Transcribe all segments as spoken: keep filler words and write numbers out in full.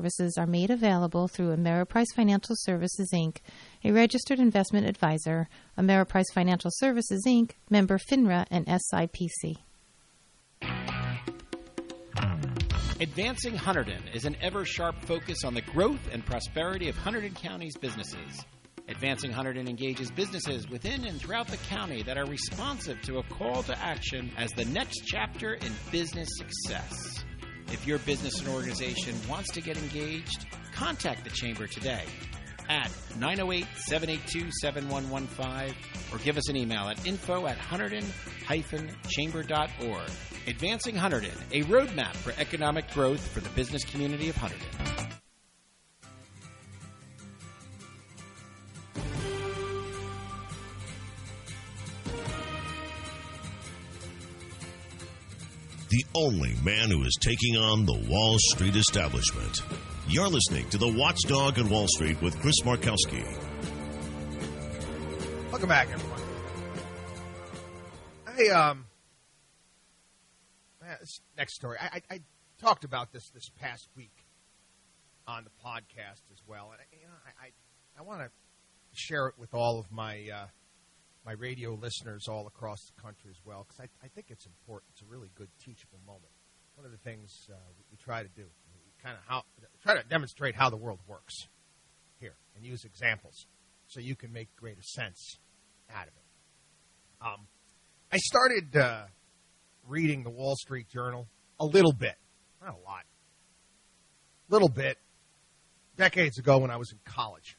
services are made available through Ameriprise Financial Services, Incorporated, a registered investment advisor. Ameriprise Financial Services, Incorporated, member FINRA and S I P C. Advancing Hunterdon is an ever-sharp focus on the growth and prosperity of Hunterdon County's businesses. Advancing Hunterdon engages businesses within and throughout the county that are responsive to a call to action as the next chapter in business success. If your business or organization wants to get engaged, contact the Chamber today at nine oh eight, seven eight two, seven one one five or give us an email at info at hunterdon dash chamber dot org. Advancing Hunterdon, a roadmap for economic growth for the business community of Hunterdon. The only man who is taking on the Wall Street establishment. You're listening to The Watchdog on Wall Street with Chris Markowski. Welcome back, everyone. Hey, um, this next story. I, I, I talked about this this past week on the podcast as well, and you know, I, I, I want to share it with all of my uh, my radio listeners all across the country as well, because I, I think it's important. It's a really good teachable moment. One of the things uh, we try to do, we kind of how try to demonstrate how the world works here, and use examples so you can make greater sense out of it. Um, I started uh, reading the Wall Street Journal a little bit, not a lot, little bit, decades ago when I was in college.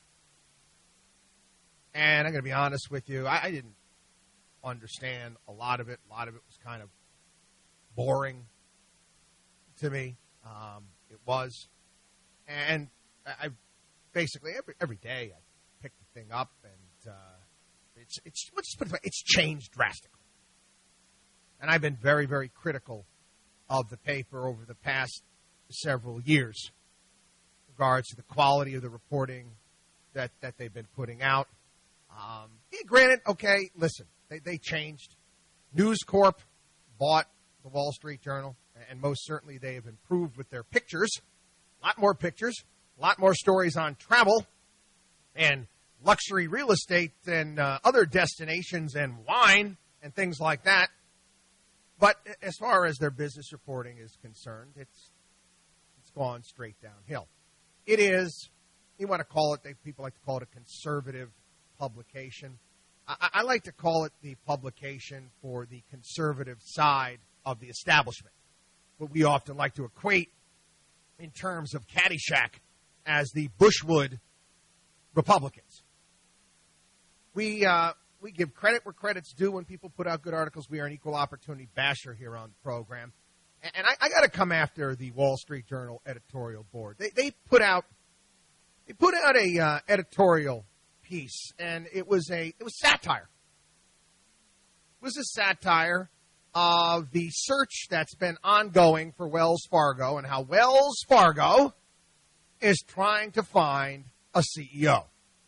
And I'm going to be honest with you, I, I didn't understand a lot of it. A lot of it was kind of boring to me. Um, it was. And I, I basically, every every day, I picked the thing up, and uh, it's, it's, let's just put it, it's changed drastically. And I've been very, very critical of the paper over the past several years in regards to the quality of the reporting that, that they've been putting out. Um, yeah, granted, okay, listen, they, they changed. News Corp bought the Wall Street Journal, and most certainly they have improved with their pictures. A lot more pictures, a lot more stories on travel and luxury real estate and uh, other destinations and wine and things like that. But as far as their business reporting is concerned, it's it's gone straight downhill. It is, you want to call it, they, people like to call it a conservative publication. I, I like to call it the publication for the conservative side of the establishment, what we often like to equate in terms of Caddyshack as the Bushwood Republicans. We uh, we give credit where credit's due when people put out good articles. We are an equal opportunity basher here on the program. And, and I, I got to come after the Wall Street Journal editorial board. They, they put out they put out a uh, editorial piece, and it was a it was satire. It was a satire of the search that's been ongoing for Wells Fargo and how Wells Fargo is trying to find a C E O.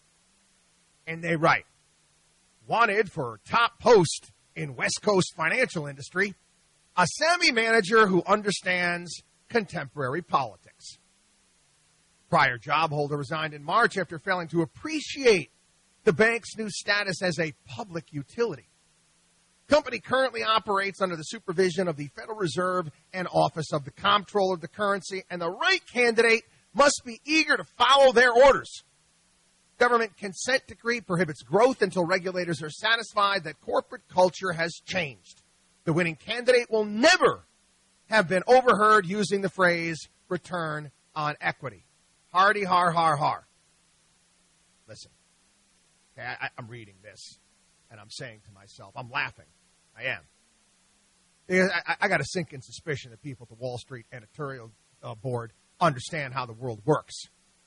And they write, wanted for top post in West Coast financial industry, a savvy manager who understands contemporary politics. Prior job holder resigned in March after failing to appreciate the bank's new status as a public utility. Company currently operates under the supervision of the Federal Reserve and Office of the Comptroller of the Currency, and the right candidate must be eager to follow their orders. Government consent decree prohibits growth until regulators are satisfied that corporate culture has changed. The winning candidate will never have been overheard using the phrase return on equity. Hardy, har, har, har. Listen, okay, I, I'm reading this, and I'm saying to myself, I'm laughing. I am. Because I, I got a sinking suspicion that people at the Wall Street editorial uh, board understand how the world works.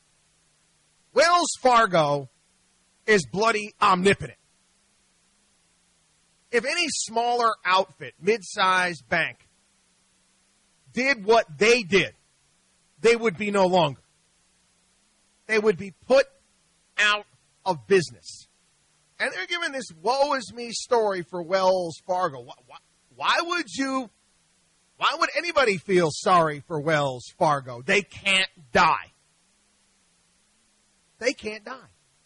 Wells Fargo is bloody omnipotent. If any smaller outfit, mid-sized bank, did what they did, they would be no longer. They would be put out of business. And they're giving this woe is me story for Wells Fargo. Why, why, why would you, why would anybody feel sorry for Wells Fargo? They can't die. they can't die.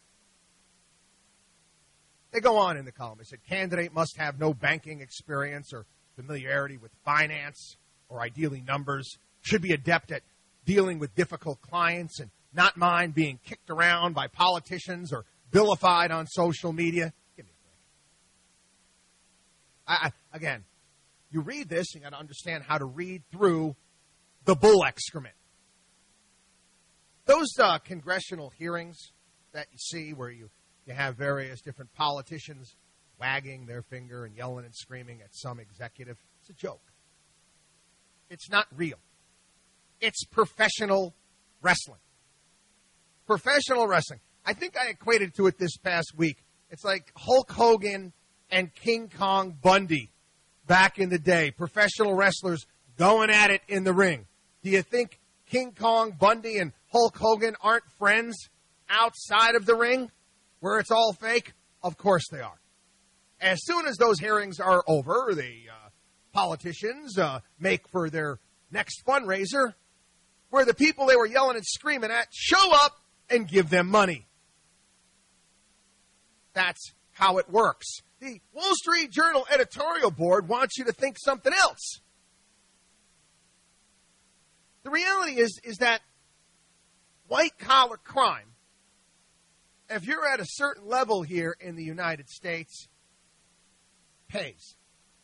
They go on in the column. They said, candidate must have no banking experience or familiarity with finance or ideally numbers, should be adept at dealing with difficult clients and not mind being kicked around by politicians or vilified on social media. Give me a break. I, I, again, you read this, you got to understand how to read through the bull excrement. Those uh, congressional hearings that you see where you, you have various different politicians wagging their finger and yelling and screaming at some executive, it's a joke. It's not real. It's professional wrestling. Professional wrestling. I think I equated to it this past week. It's like Hulk Hogan and King Kong Bundy back in the day. Professional wrestlers going at it in the ring. Do you think King Kong Bundy and Hulk Hogan aren't friends outside of the ring where it's all fake? Of course they are. As soon as those hearings are over, the uh, politicians uh, make for their next fundraiser, where the people they were yelling and screaming at show up and give them money. That's how it works. The Wall Street Journal editorial board wants you to think something else. The reality is, is that white-collar crime, if you're at a certain level here in the United States, pays.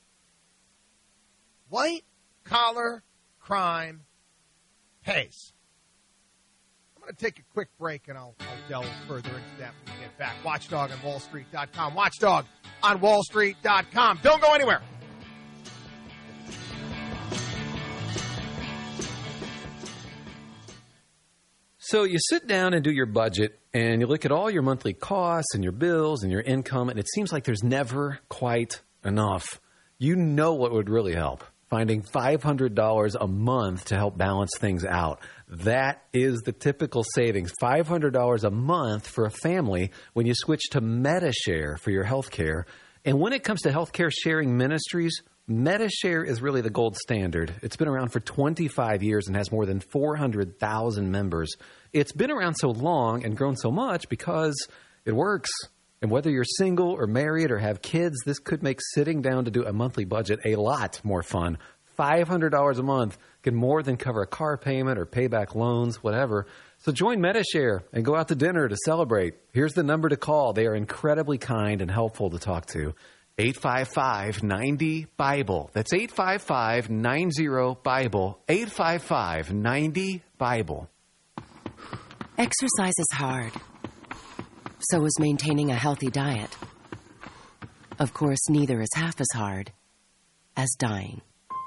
White-collar crime pays. I'm going to take a quick break, and I'll, I'll delve further into that when we get back. Watchdog on Wall Street dot com. Watchdog on Wall Street dot com. Don't go anywhere. So you sit down and do your budget, and you look at all your monthly costs and your bills and your income, and it seems like there's never quite enough. You know what would really help? Finding five hundred dollars a month to help balance things out. That is the typical savings, five hundred dollars a month for a family when you switch to Medi-Share for your health care. And when it comes to healthcare sharing ministries, Medi-Share is really the gold standard. It's been around for twenty-five years and has more than four hundred thousand members. It's been around so long and grown so much because it works. And whether you're single or married or have kids, this could make sitting down to do a monthly budget a lot more fun. five hundred dollars a month can more than cover a car payment or pay back loans, whatever. So join Medi-Share and go out to dinner to celebrate. Here's the number to call. They are incredibly kind and helpful to talk to. eight five five, nine zero, Bible. That's eight five five, nine zero, Bible. eight five five, nine zero, Bible. Exercise is hard. So is maintaining a healthy diet. Of course, neither is half as hard as dying.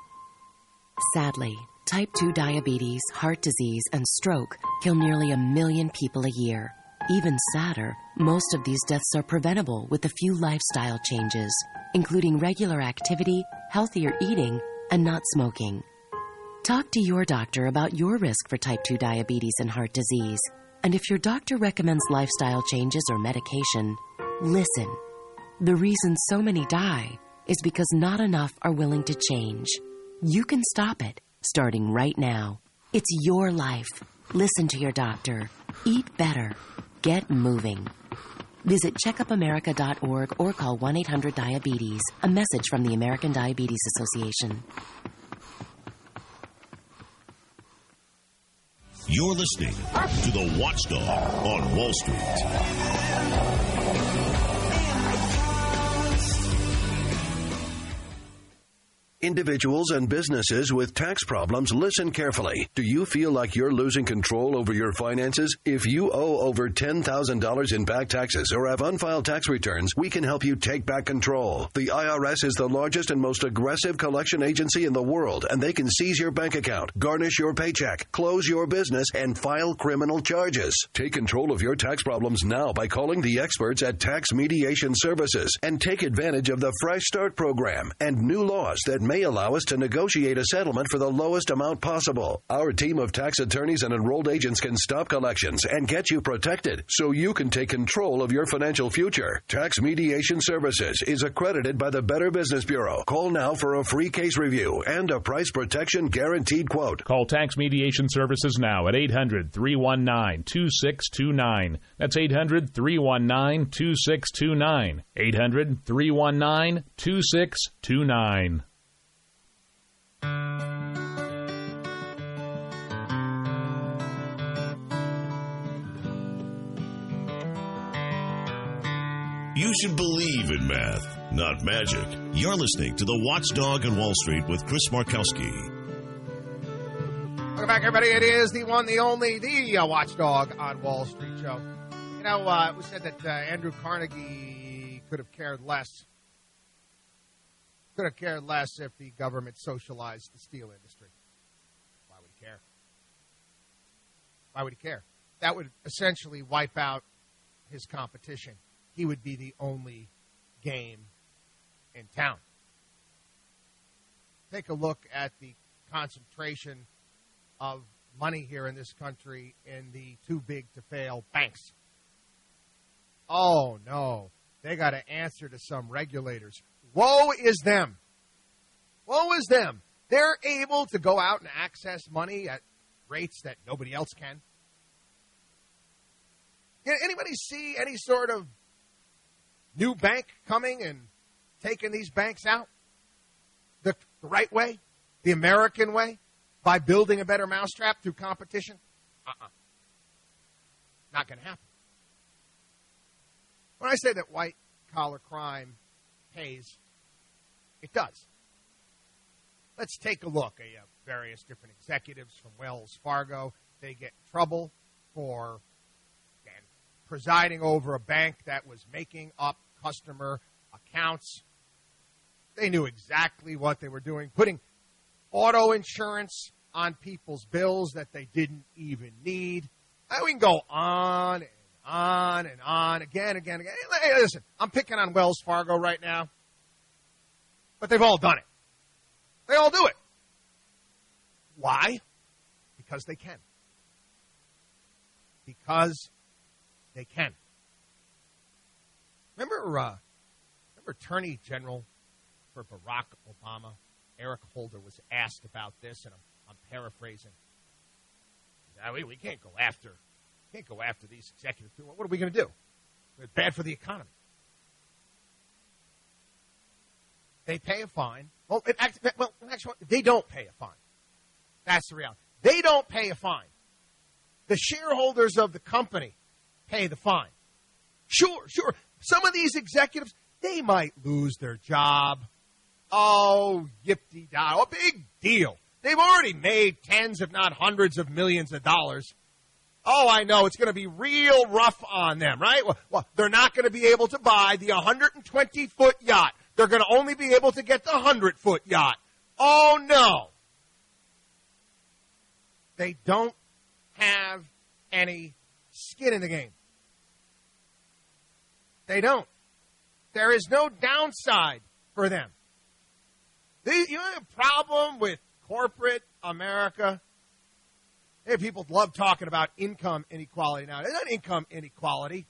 Sadly, type two diabetes, heart disease, and stroke kill nearly a million people a year. Even sadder, most of these deaths are preventable with a few lifestyle changes, including regular activity, healthier eating, and not smoking. Talk to your doctor about your risk for type two diabetes and heart disease. And if your doctor recommends lifestyle changes or medication, listen. The reason so many die is because not enough are willing to change. You can stop it, starting right now. It's your life. Listen to your doctor. Eat better. Get moving. Visit checkup america dot org or call one eight hundred diabetes. A message from the American Diabetes Association. You're listening to The Watchdog on Wall Street. Individuals and businesses with tax problems, listen carefully. Do you feel like you're losing control over your finances? If you owe over ten thousand dollars in back taxes or have unfiled tax returns, we can help you take back control. The I R S is the largest and most aggressive collection agency in the world, and they can seize your bank account, garnish your paycheck, close your business, and file criminal charges. Take control of your tax problems now by calling the experts at Tax Mediation Services and take advantage of the Fresh Start program and new laws that may allow us to negotiate a settlement for the lowest amount possible. Our team of tax attorneys and enrolled agents can stop collections and get you protected so you can take control of your financial future. Tax Mediation Services is accredited by the Better Business Bureau. Call now for a free case review and a price protection guaranteed quote. Call Tax Mediation Services now at eight hundred, three one nine, two six two nine. That's eight hundred, three one nine, two six two nine. eight hundred, three one nine, two six two nine. You should believe in math, not magic. You're listening to The Watchdog on Wall Street with Chris Markowski. Welcome back, everybody. It is the one, the only, the uh, Watchdog on Wall Street show. You know, uh, it was said that uh, Andrew Carnegie could have cared less. Could have cared less if the government socialized the steel industry. Why would he care? Why would he care? That would essentially wipe out his competition. He would be the only game in town. Take a look at the concentration of money here in this country in the too big to fail banks. Oh, no. They got to answer to some regulators. Woe is them. Woe is them. They're able to go out and access money at rates that nobody else can. Did anybody see any sort of new bank coming and taking these banks out the, the right way, the American way, by building a better mousetrap through competition? Uh-uh. Not going to happen. When I say that white-collar crime pays, it does. Let's take a look at uh, various different executives from Wells Fargo. They get in trouble for again, presiding over a bank that was making up customer accounts. They knew exactly what they were doing, putting auto insurance on people's bills that they didn't even need. And we can go on and on and on, again, again, again. Hey, listen, I'm picking on Wells Fargo right now, but they've all done it. They all do it. Why? Because they can. Because they can. Remember, uh, remember Attorney General for Barack Obama, Eric Holder, was asked about this, and I'm, I'm paraphrasing. Now, we, we can't go after, can't go after these executives. What are we going to do? It's bad for the economy. They pay a fine. Well, it, well, actually, they don't pay a fine. That's the reality. They don't pay a fine. The shareholders of the company pay the fine. Sure, sure. Some of these executives, they might lose their job. Oh, yip-de-da. Oh, big deal. They've already made tens, if not hundreds of millions of dollars. Oh, I know. It's going to be real rough on them, right? Well, well they're not going to be able to buy the one hundred twenty foot yacht. They're going to only be able to get the one hundred foot yacht. Oh, no. They don't have any skin in the game. They don't. There is no downside for them. They, you have a problem with corporate America? Hey, people love talking about income inequality now. It's not income inequality.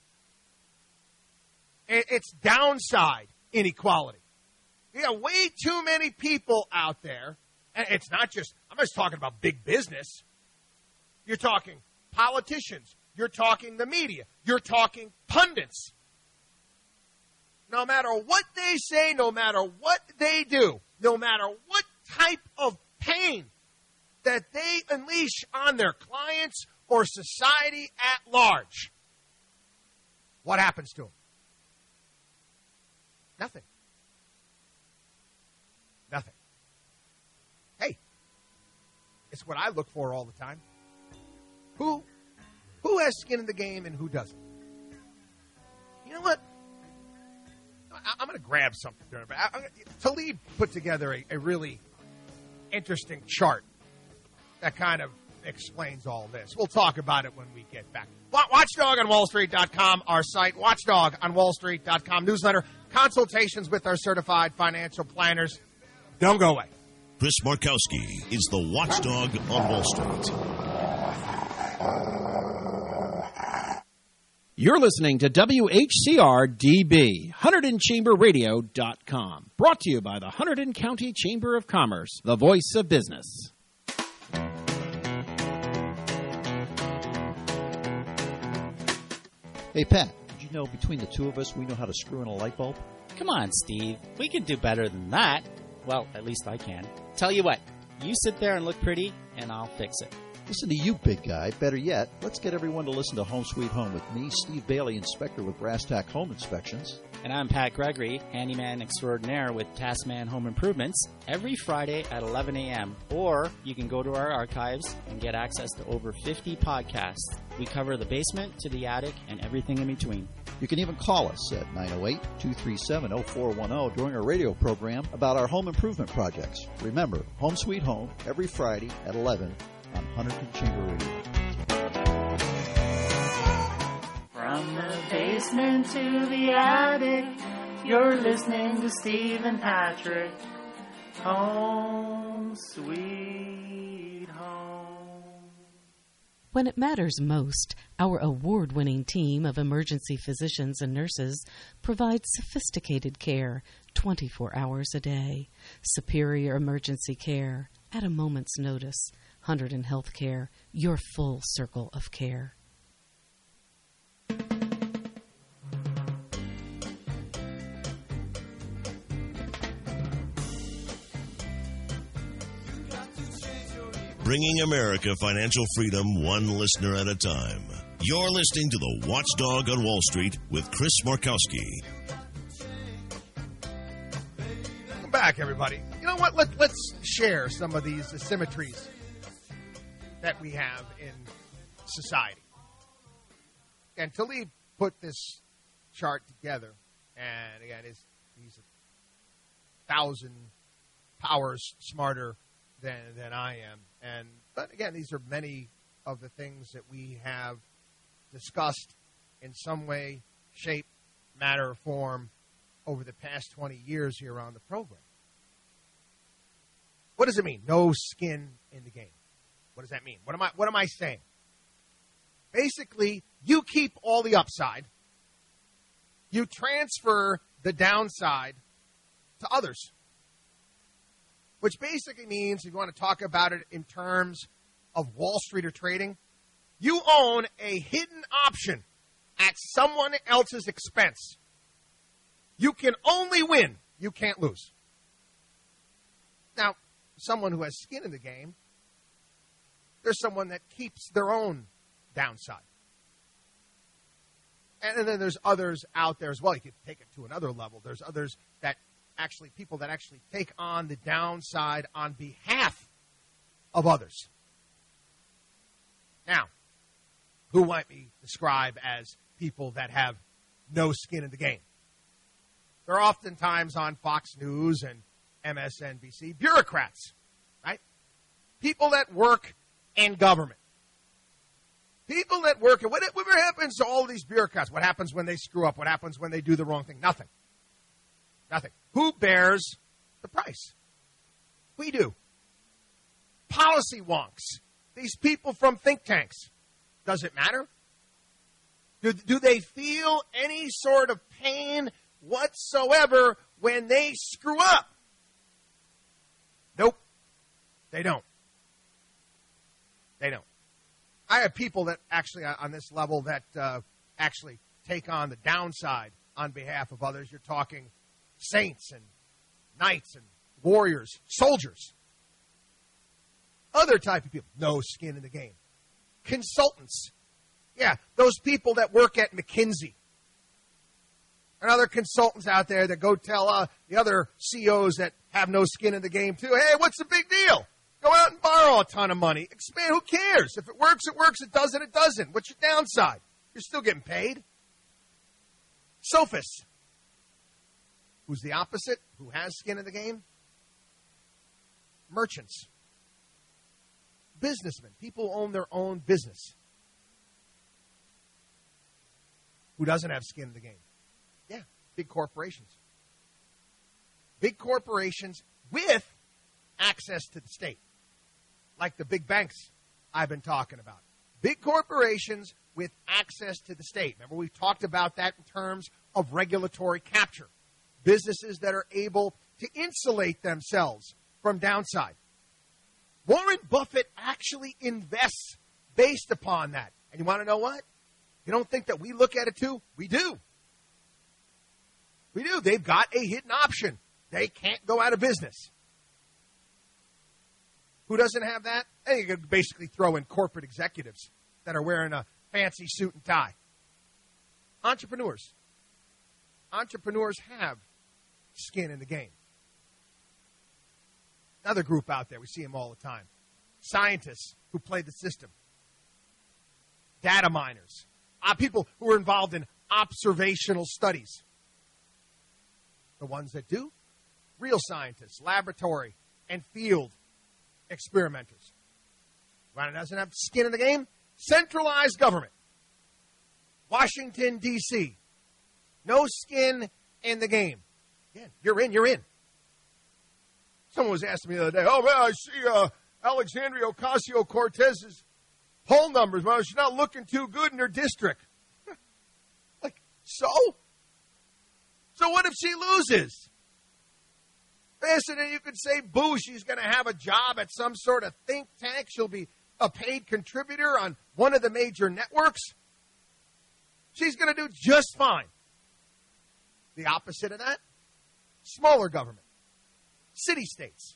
It's downside inequality. You got way too many people out there. And it's not just, I'm just talking about big business. You're talking politicians. You're talking the media. You're talking pundits. No matter what they say, no matter what they do, no matter what type of pain that they unleash on their clients or society at large, what happens to them? Nothing. Nothing. Hey, it's what I look for all the time. Who, who has skin in the game and who doesn't? You know what? I'm going to grab something. Talib put together a, a really interesting chart that kind of explains all this. We'll talk about it when we get back. Watchdog on Wall Street dot com, our site. Watchdog on Wall Street dot com, newsletter. Consultations with our certified financial planners. Don't go away. Chris Markowski is the watchdog on Wall Street. You're listening to W H C R D B, Hunterdon Chamber Radio dot com. Brought to you by the Hunterdon County Chamber of Commerce, the voice of business. Hey, Pat, did you know between the two of us, we know how to screw in a light bulb? Come on, Steve. We can do better than that. Well, at least I can. Tell you what, you sit there and look pretty, and I'll fix it. Listen to you, big guy. Better yet, let's get everyone to listen to Home Sweet Home with me, Steve Bailey, inspector with Brass Tack Home Inspections. And I'm Pat Gregory, handyman extraordinaire with Taskman Home Improvements, every Friday at eleven a.m. Or you can go to our archives and get access to over fifty podcasts. We cover the basement to the attic and everything in between. You can even call us at nine oh eight, two three seven, oh four one oh during our radio program about our home improvement projects. Remember, Home Sweet Home, every Friday at eleven on Hunterdon Chamber Radio. From the basement to the attic, you're listening to Steve and Patrick. Home Sweet Home. When it matters most, our award-winning team of emergency physicians and nurses provides sophisticated care twenty-four hours a day. Superior emergency care at a moment's notice. Hunterdon Healthcare, your full circle of care. Bringing America financial freedom one listener at a time. You're listening to the Watchdog on Wall Street with Chris Markowski. Welcome back, everybody. You know what? Let, let's share some of these asymmetries that we have in society. And Talib put this chart together, and again, is he's a thousand powers smarter than than I am. And but again, these are many of the things that we have discussed in some way, shape, matter, or form over the past twenty years here on the program. What does it mean? No skin in the game. What does that mean? What am I what am I saying? Basically, you keep all the upside. You transfer the downside to others. Which basically means, if you want to talk about it in terms of Wall Street or trading, you own a hidden option at someone else's expense. You can only win. You can't lose. Now, someone who has skin in the game, there's someone that keeps their own downside. And then there's others out there as well. You could take it to another level. There's others that actually, people that actually take on the downside on behalf of others. Now, who might we describe as people that have no skin in the game? They're oftentimes on Fox News and M S N B C, bureaucrats, right? People that work in government. People that work, and whatever happens to all these bureaucrats? What happens when they screw up? What happens when they do the wrong thing? Nothing. Nothing. Who bears the price? We do. Policy wonks. These people from think tanks. Does it matter? Do, do they feel any sort of pain whatsoever when they screw up? Nope. They don't. They don't. I have people that actually on this level that uh, actually take on the downside on behalf of others. You're talking saints and knights and warriors, soldiers. Other type of people, no skin in the game. Consultants. Yeah, those people that work at McKinsey. And other consultants out there that go tell uh, the other C E Os that have no skin in the game too, hey, what's the big deal? Go out and borrow a ton of money. Expand. Who cares? If it works, it works. It doesn't, it doesn't. What's your downside? You're still getting paid. Sophists. Who's the opposite? Who has skin in the game? Merchants. Businessmen. People who own their own business. Who doesn't have skin in the game? Yeah, big corporations. Big corporations with access to the state, like the big banks I've been talking about. Big corporations with access to the state. Remember, we talked about that in terms of regulatory capture. Businesses that are able to insulate themselves from downside. Warren Buffett actually invests based upon that. And you want to know what? You don't think that we look at it too? We do. We do. They've got a hidden option. They can't go out of business. Who doesn't have that? I think you could basically throw in corporate executives that are wearing a fancy suit and tie. Entrepreneurs. Entrepreneurs have skin in the game. Another group out there, we see them all the time. Scientists who play the system. Data miners. Uh, people who are involved in observational studies. The ones that do, real scientists, laboratory and field experimenters. One doesn't have skin in the game. Centralized government. Washington, D C No skin in the game. Again, you're in, you're in. Someone was asking me the other day, oh, man, I see uh, Alexandria Ocasio-Cortez's poll numbers. Well, she's not looking too good in her district. Like, so? So what if she loses? Basically, you could say, boo, she's going to have a job at some sort of think tank. She'll be a paid contributor on one of the major networks. She's going to do just fine. The opposite of that, smaller government, city-states.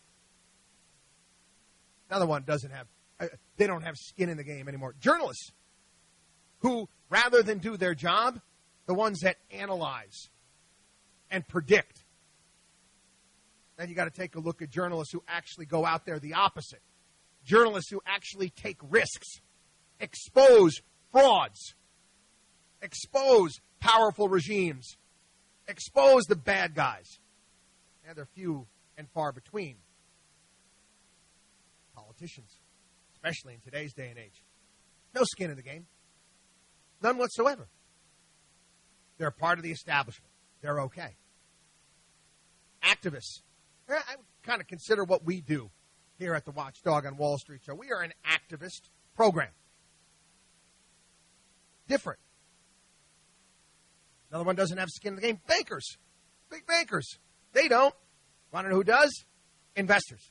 Another one doesn't have, uh, they don't have skin in the game anymore. Journalists who, rather than do their job, the ones that analyze and predict. Then you got to take a look at journalists who actually go out there the opposite. Journalists who actually take risks, expose frauds, expose powerful regimes, expose the bad guys. And they're few and far between. Politicians, especially in today's day and age. No skin in the game. None whatsoever. They're part of the establishment. They're okay. Activists. I kind of consider what we do here at the Watchdog on Wall Street show. We are an activist program. Different. Another one doesn't have skin in the game. Bankers. Big bankers. They don't. Want to know who does? Investors.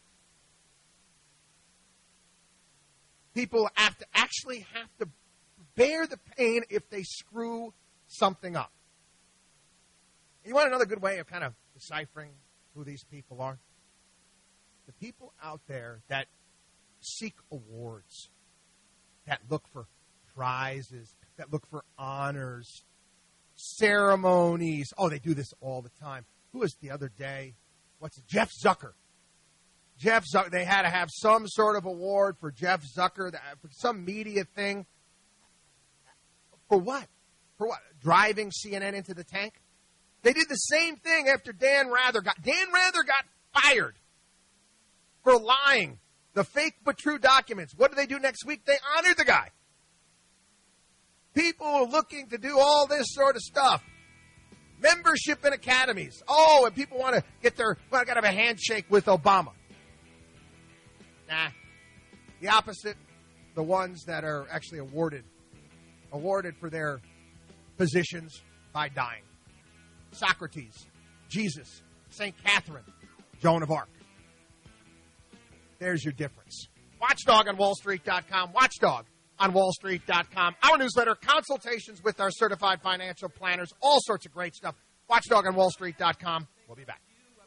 People have to actually have to bear the pain if they screw something up. You want another good way of kind of deciphering who these people are? The people out there that seek awards, that look for prizes, that look for honors, ceremonies. Oh, they do this all the time. Who was the other day? What's it? Jeff Zucker. Jeff Zucker. They had to have some sort of award for Jeff Zucker, for some media thing. For what? For what? Driving C N N into the tank? They did the same thing after Dan Rather got, Dan Rather got fired for lying. The fake but true documents. What do they do next week? They honored the guy. People are looking to do all this sort of stuff. Membership in academies. Oh, and people want to get their, well, I got to have a handshake with Obama. Nah. The opposite, the ones that are actually awarded, awarded for their positions by dying. Socrates, Jesus, Saint Catherine, Joan of Arc. There's your difference. Watchdog on Wall Street dot com. Watchdog on Wall Street dot com. Our newsletter, consultations with our certified financial planners, all sorts of great stuff. Watchdog on Wall Street dot com. We'll be back.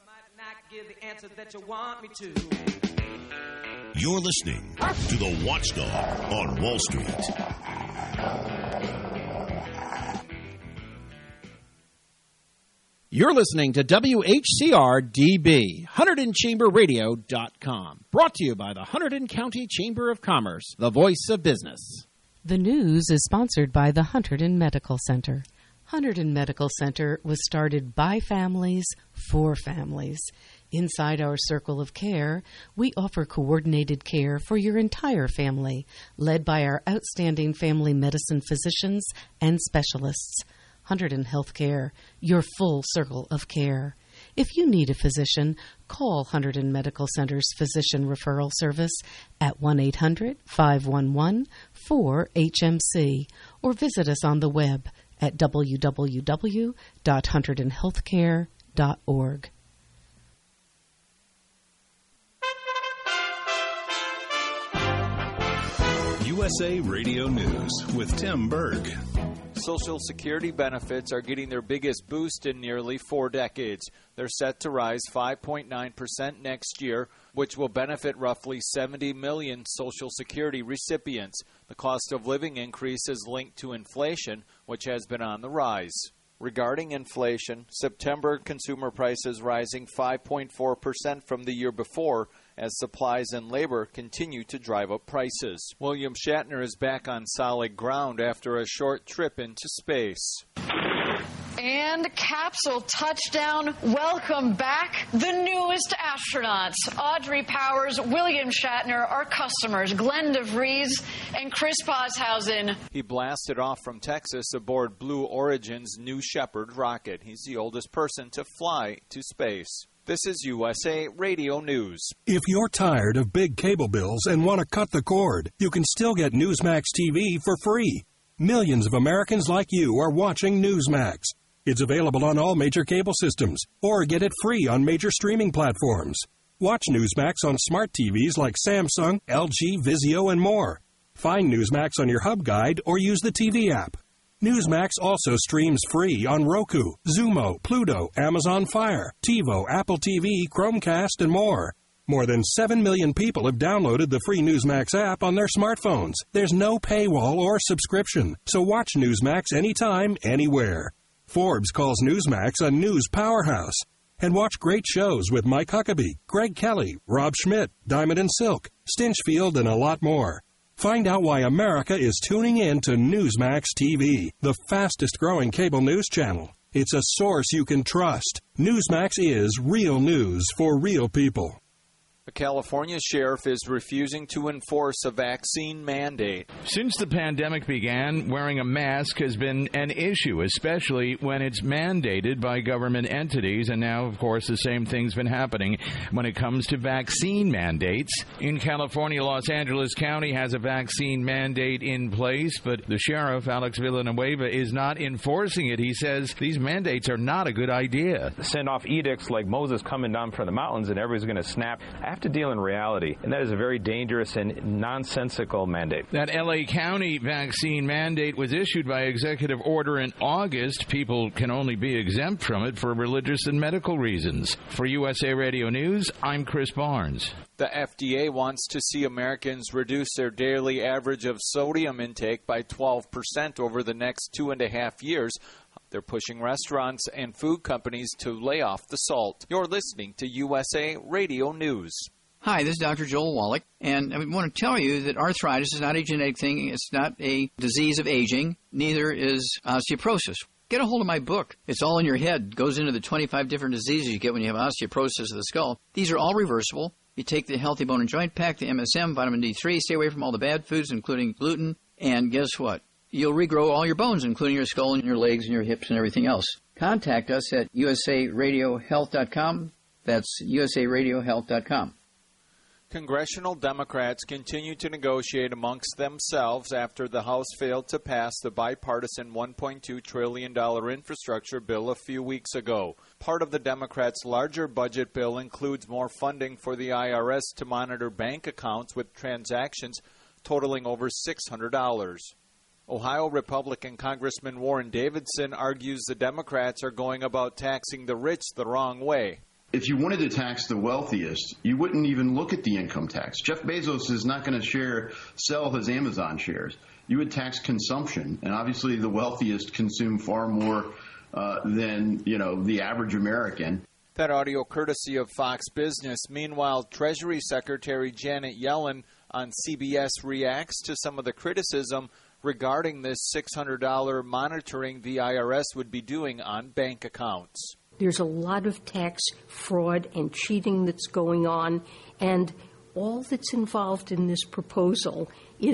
You're listening to the Watchdog on Wall Street. You're listening to W H C R D B, Hunterdon Chamber Radio dot com. Brought to you by the Hunterdon County Chamber of Commerce, the voice of business. The news is sponsored by the Hunterdon Medical Center. Hunterdon Medical Center was started by families for families. Inside our circle of care, we offer coordinated care for your entire family, led by our outstanding family medicine physicians and specialists. Hunterdon Healthcare, your full circle of care. If you need a physician, call Hunterdon Medical Center's Physician Referral Service at one eight hundred, five one one, four H M C or visit us on the web at w w w dot hunterdon healthcare dot org. U S A Radio News with Tim Berg. Social Security benefits are getting their biggest boost in nearly four decades. They're set to rise five point nine percent next year, which will benefit roughly seventy million Social Security recipients. The cost of living increase is linked to inflation, which has been on the rise. Regarding inflation, September consumer prices rising five point four percent from the year before as supplies and labor continue to drive up prices. William Shatner is back on solid ground after a short trip into space. And capsule touchdown. Welcome back, the newest astronauts. Audrey Powers, William Shatner, our customers, Glenn DeVries and Chris Boshausen. He blasted off from Texas aboard Blue Origin's New Shepard rocket. He's the oldest person to fly to space. This is U S A Radio News. If you're tired of big cable bills and want to cut the cord, you can still get Newsmax T V for free. Millions of Americans like you are watching Newsmax. It's available on all major cable systems, or get it free on major streaming platforms. Watch Newsmax on smart T Vs like Samsung, L G, Vizio, and more. Find Newsmax on your Hub Guide or use the T V app. Newsmax also streams free on Roku, Zumo, Pluto, Amazon Fire, TiVo, Apple T V, Chromecast, and more. More than seven million people have downloaded the free Newsmax app on their smartphones. There's no paywall or subscription, so watch Newsmax anytime, anywhere. Forbes calls Newsmax a news powerhouse. And watch great shows with Mike Huckabee, Greg Kelly, Rob Schmidt, Diamond and Silk, Stinchfield, and a lot more. Find out why America is tuning in to Newsmax T V, the fastest-growing cable news channel. It's a source you can trust. Newsmax is real news for real people. A California sheriff is refusing to enforce a vaccine mandate. Since the pandemic began, wearing a mask has been an issue, especially when it's mandated by government entities. And now, of course, the same thing's been happening when it comes to vaccine mandates. In California, Los Angeles County has a vaccine mandate in place, but the sheriff, Alex Villanueva, is not enforcing it. He says these mandates are not a good idea. Send off edicts like Moses coming down from the mountains and everybody's going to snap. I have to deal in reality, and that is a very dangerous and nonsensical mandate. That L A County vaccine mandate was issued by executive order in August. People can only be exempt from it for religious and medical reasons. For U S A Radio News, I'm Chris Barnes. The F D A wants to see Americans reduce their daily average of sodium intake by twelve percent over the next two and a half years. They're pushing restaurants and food companies to lay off the salt. You're listening to U S A Radio News. Hi, this is Doctor Joel Wallach, and I want to tell you that arthritis is not a genetic thing. It's not a disease of aging. Neither is osteoporosis. Get a hold of my book. It's all in your head. It goes into the twenty-five different diseases you get when you have osteoporosis of the skull. These are all reversible. You take the Healthy Bone and Joint Pack, the M S M, vitamin D three, stay away from all the bad foods, including gluten, and guess what? You'll regrow all your bones, including your skull and your legs and your hips and everything else. Contact us at u s a radio health dot com. That's u s a radio health dot com. Congressional Democrats continue to negotiate amongst themselves after the House failed to pass the bipartisan one point two trillion dollars infrastructure bill a few weeks ago. Part of the Democrats' larger budget bill includes more funding for the I R S to monitor bank accounts with transactions totaling over six hundred dollars. Ohio Republican Congressman Warren Davidson argues the Democrats are going about taxing the rich the wrong way. If you wanted to tax the wealthiest, you wouldn't even look at the income tax. Jeff Bezos is not going to share, sell his Amazon shares. You would tax consumption, and obviously the wealthiest consume far more uh, than, you know, the average American. That audio courtesy of Fox Business. Meanwhile, Treasury Secretary Janet Yellen on C B S reacts to some of the criticism regarding this six hundred dollars monitoring the I R S would be doing on bank accounts. There's a lot of tax fraud and cheating that's going on, and all that's involved in this proposal is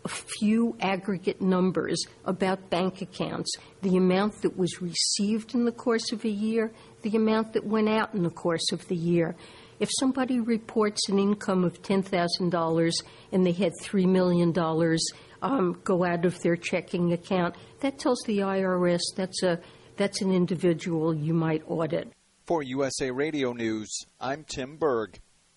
a few aggregate numbers about bank accounts, the amount that was received in the course of a year, the amount that went out in the course of the year. If somebody reports an income of ten thousand dollars and they had three million dollars um, go out of their checking account, that tells the I R S that's a that's an individual you might audit. For U S A Radio News, I'm Tim Berg.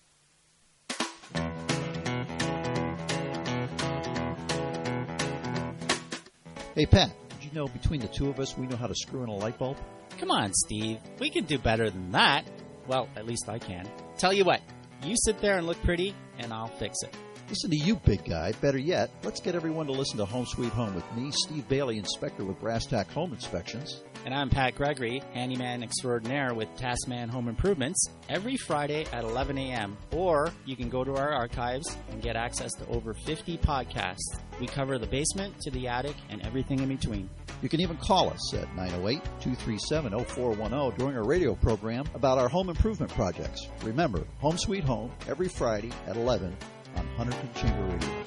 Hey, Pat, did you know between the two of us, we know how to screw in a light bulb? Come on, Steve. We can do better than that. Well, at least I can. Tell you what, you sit there and look pretty, and I'll fix it. Listen to you, big guy. Better yet, let's get everyone to listen to Home Sweet Home with me, Steve Bailey, inspector with Brass Tack Home Inspections. And I'm Pat Gregory, handyman extraordinaire with Tasman Home Improvements, every Friday at eleven a.m. Or you can go to our archives and get access to over fifty podcasts. We cover the basement to the attic and everything in between. You can even call us at nine oh eight, two three seven, oh four one oh during our radio program about our home improvement projects. Remember, Home Sweet Home, every Friday at eleven on Hunterdon Chamber Radio.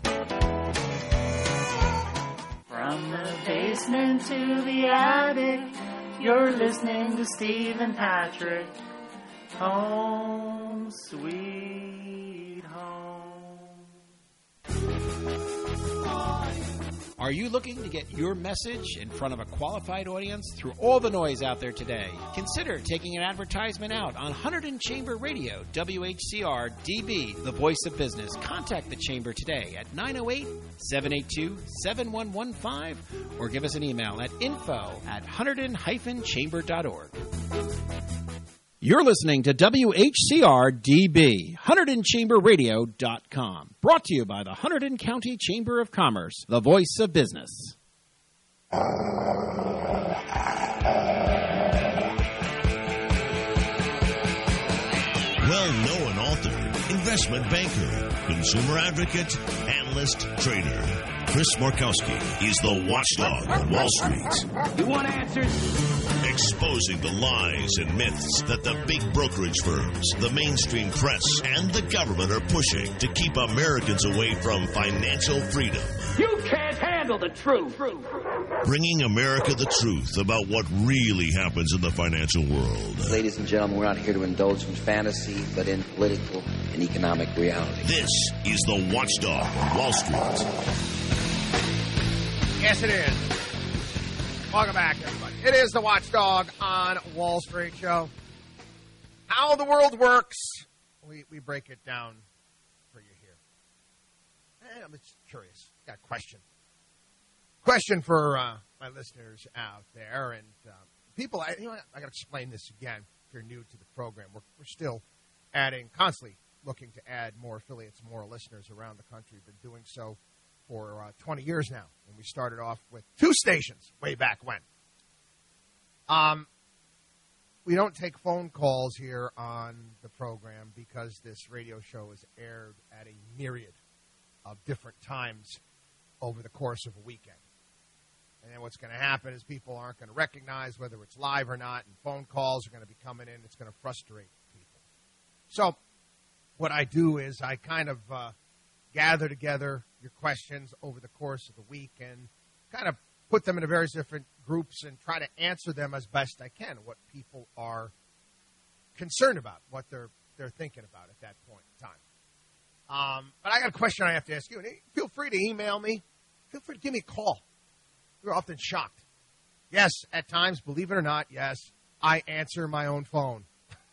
From the basement to the attic, you're listening to Steve and Patrick. Home Sweet Home. Are you looking to get your message in front of a qualified audience through all the noise out there today? Consider taking an advertisement out on Hunterdon Chamber Radio, W H C R D B, the voice of business. Contact the Chamber today at nine oh eight, seven eight two, seven one one five or give us an email at info at hunterdon dash chamber dot org. You're listening to W H C R D B, Hunterdon Chamber Radio dot com. Brought to you by the Hunterdon County Chamber of Commerce, the voice of business. Well-known author, investment banker, consumer advocate, analyst, trader. Chris Markowski is the watchdog on Wall Street. You want answers? Exposing the lies and myths that the big brokerage firms, the mainstream press, and the government are pushing to keep Americans away from financial freedom. You can't handle the truth. Bringing America the truth about what really happens in the financial world. Ladies and gentlemen, we're not here to indulge in fantasy, but in political and economic reality. This is the Watchdog on Wall Street. Yes, it is. Welcome back, everybody. It is the Watchdog on Wall Street show. How the world works, we, we break it down for you here. And I'm just curious. Got a question. Question for uh, my listeners out there. And uh, people, I, you know, I got to explain this again if you're new to the program. We're, we're still adding, constantly looking to add more affiliates, more listeners around the country. We've been doing so for uh, twenty years now, and we started off with two stations way back when. Um, we don't take phone calls here on the program because this radio show is aired at a myriad of different times over the course of a weekend. And then what's going to happen is people aren't going to recognize whether it's live or not, and phone calls are going to be coming in. It's going to frustrate people. So what I do is I kind of uh, gather together your questions over the course of the week and kind of put them into various different groups and try to answer them as best I can, what people are concerned about, what they're they're thinking about at that point in time. Um, but I got a question I have to ask you. And feel free to email me. Feel free to give me a call. We're often shocked. Yes, at times, believe it or not, yes, I answer my own phone.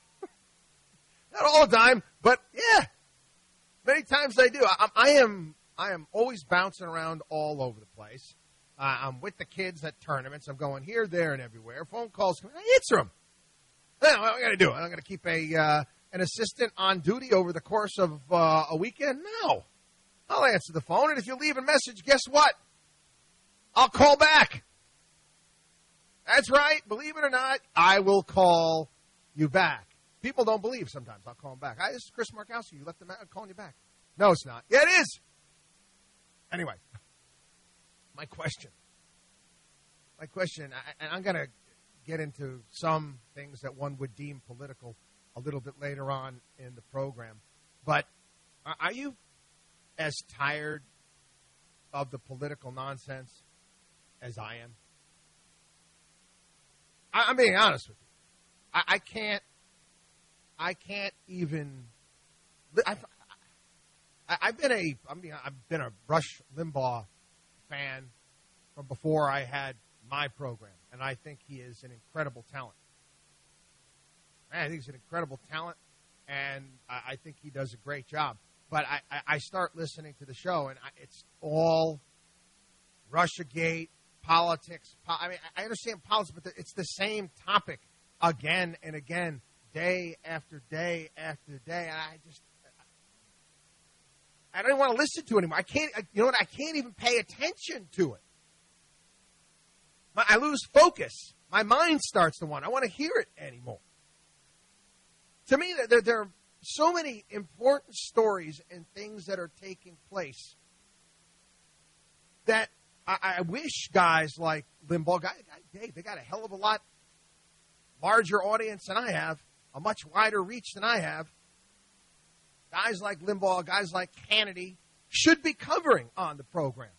Not all the time, but yeah, many times I do. I, I am I am always bouncing around all over the place. Uh, I'm with the kids at tournaments. I'm going here, there, and everywhere. Phone calls come in. I answer them. Now, what am I going to do? I'm going to keep a uh, an assistant on duty over the course of uh, a weekend? No. I'll answer the phone, and if you leave a message, guess what? I'll call back. That's right. Believe it or not, I will call you back. People don't believe sometimes. I'll call them back. Hi, this is Chris Markowski. You left them out. I'm calling you back. No, it's not. Yeah, it is. Anyway, my question. My question, I, and I'm going to get into some things that one would deem political a little bit later on in the program. But are you as tired of the political nonsense as I am? I, I'm being honest with you. I, I can't. I can't even. I've, I, I've been a. I mean, I've been a Rush Limbaugh fan from before I had my program, and I think he is an incredible talent. Man, I think he's an incredible talent, and I, I think he does a great job. But I, I, I start listening to the show, and I, it's all Russiagate, politics. Po- I mean, I understand politics, but it's the same topic again and again, day after day after day. And I just, I don't want to listen to it anymore. I can't. You know what? I can't even pay attention to it. My, I lose focus. My mind starts to wander. I want to hear it anymore. To me, there, there are so many important stories and things that are taking place that I, I wish guys like Limbaugh, guy, guy, they got a hell of a lot larger audience than I have, a much wider reach than I have. Guys like Limbaugh, guys like Hannity should be covering on the program.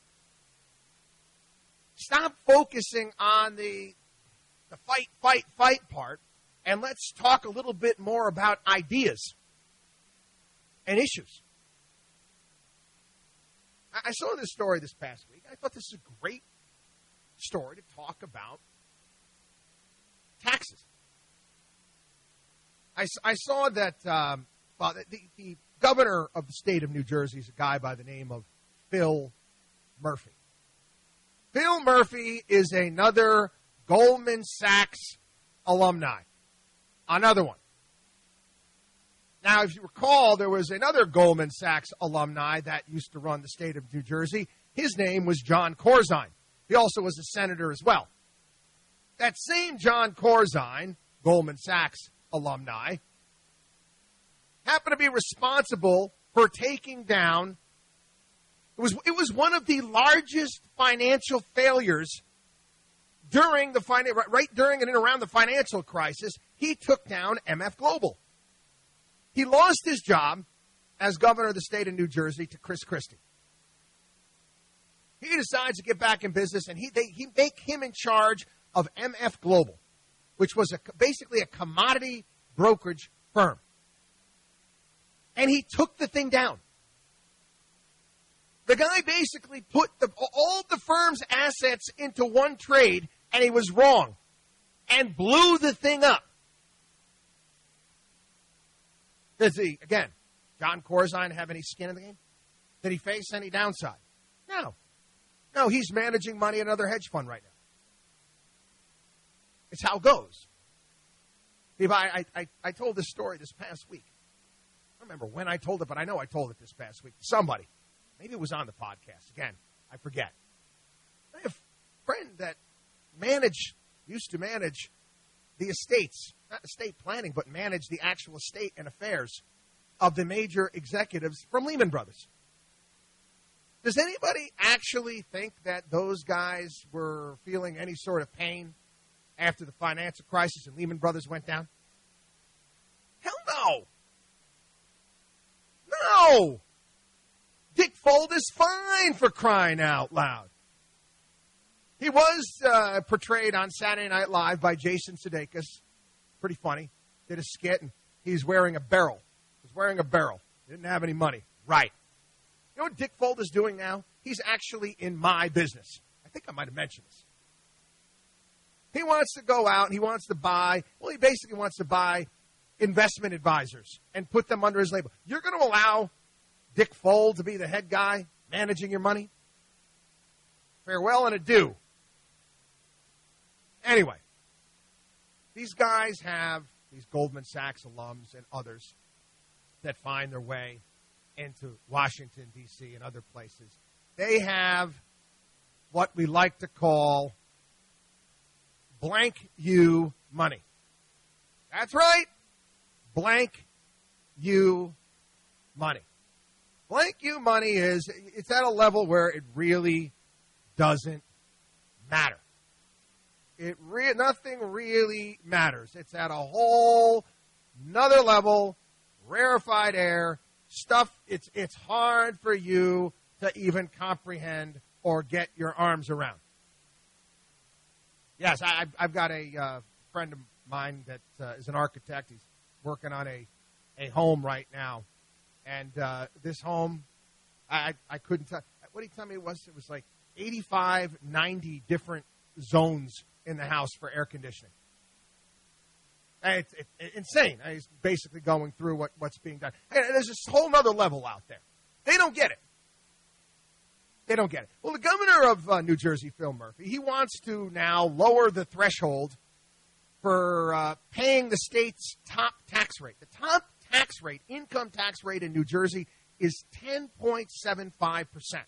Stop focusing on the the fight, fight, fight part, and let's talk a little bit more about ideas and issues. I saw this story this past week. I thought this is a great story to talk about taxes. I, I saw that um, well, the, the governor of the state of New Jersey is a guy by the name of Phil Murphy. Phil Murphy is another Goldman Sachs alumni. Another one. Now, if you recall, there was another Goldman Sachs alumni that used to run the state of New Jersey. His name was John Corzine. He also was a senator as well. That same John Corzine, Goldman Sachs alumni, happened to be responsible for taking down, it was, it was one of the largest financial failures during the, right during and around the financial crisis. He took down M F Global. He lost his job as governor of the state of New Jersey to Chris Christie. He decides to get back in business, and he they he make him in charge of M F Global, which was a, basically a commodity brokerage firm. And he took the thing down. The guy basically put the, all the firm's assets into one trade, and he was wrong, and blew the thing up. Does he, again, John Corzine have any skin in the game? Did he face any downside? No. No, he's managing money in another hedge fund right now. It's how it goes. I, I, I told this story this past week. I don't remember when I told it, but I know I told it this past week. Somebody. Maybe it was on the podcast. Again, I forget. I have a friend that managed, used to manage the estates, not estate planning, but manage the actual estate and affairs of the major executives from Lehman Brothers. Does anybody actually think that those guys were feeling any sort of pain after the financial crisis and Lehman Brothers went down? Hell no. No. Dick Fold is fine, for crying out loud. He was uh, portrayed on Saturday Night Live by Jason Sudeikis. Pretty funny. Did a skit, and he's wearing a barrel. He's wearing a barrel. He didn't have any money. Right. You know what Dick Fold is doing now? He's actually in my business. I think I might have mentioned this. He wants to go out and he wants to buy, well, he basically wants to buy investment advisors and put them under his label. You're going to allow Dick Fold to be the head guy managing your money? Farewell and adieu. Anyway, these guys have, these Goldman Sachs alums and others that find their way into Washington, D C and other places. They have what we like to call blank you money. That's right. Blank you money. Blank you money is, it's at a level where it really doesn't matter. It re- nothing really matters. It's at a whole another level, rarefied air stuff. It's it's hard for you to even comprehend or get your arms around. Yes, I, I've got a uh, friend of mine that uh, is an architect. He's working on a, a home right now. And uh, this home, I, I couldn't tell. What did he tell me it was? It was like eighty-five, ninety different zones in the house for air conditioning. And it's, it's, it's insane. He's basically going through what, what's being done. And there's this whole other level out there. They don't get it. They don't get it. Well, the governor of uh, New Jersey, Phil Murphy, he wants to now lower the threshold for uh, paying the state's top tax rate. The top tax rate, income tax rate in New Jersey is ten point seven five percent.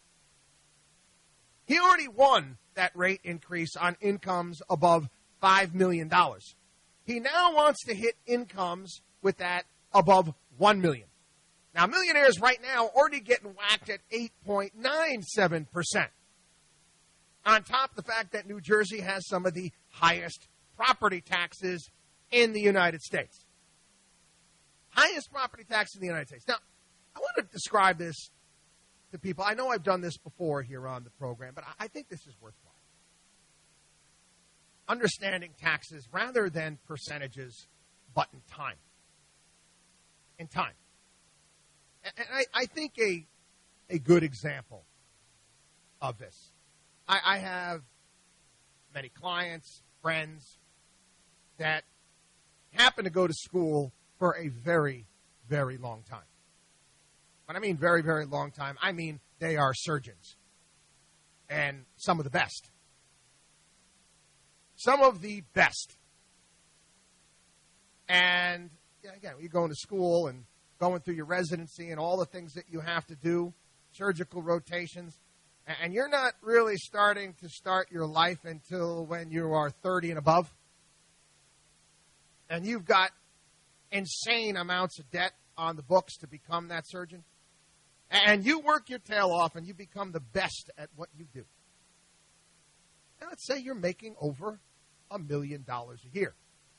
He already won that rate increase on incomes above five million dollars. He now wants to hit incomes with that above one million dollars. Now, millionaires right now already getting whacked at eight point nine seven percent. On top of the fact that New Jersey has some of the highest property taxes in the United States. Highest property tax in the United States. Now, I want to describe this to people. I know I've done this before here on the program, but I think this is worthwhile. Understanding taxes rather than percentages, but in time. In time. And I, I think a, a good example of this. I, I have many clients, friends that happen to go to school for a very, very long time. When I mean very, very long time, I mean they are surgeons. And some of the best. Some of the best. And, yeah, again, you're going to school and going through your residency and all the things that you have to do, surgical rotations, and you're not really starting to start your life until when you are thirty and above. And you've got insane amounts of debt on the books to become that surgeon. And you work your tail off and you become the best at what you do. And let's say you're making over a million dollars a year.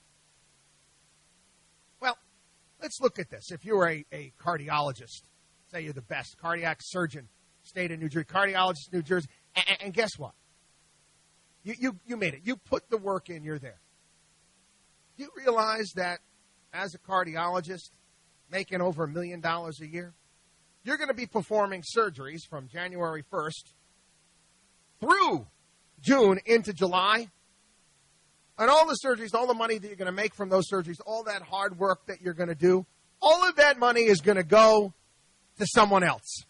Well, let's look at this. If you're a, a cardiologist, say you're the best cardiac surgeon, state of New Jersey, cardiologist, New Jersey, and, and guess what? You, you, you made it. You put the work in, you're there. Do you realize that as a cardiologist, making over a million dollars a year, you're going to be performing surgeries from January first through June into July. And all the surgeries, all the money that you're going to make from those surgeries, all that hard work that you're going to do, all of that money is going to go to someone else.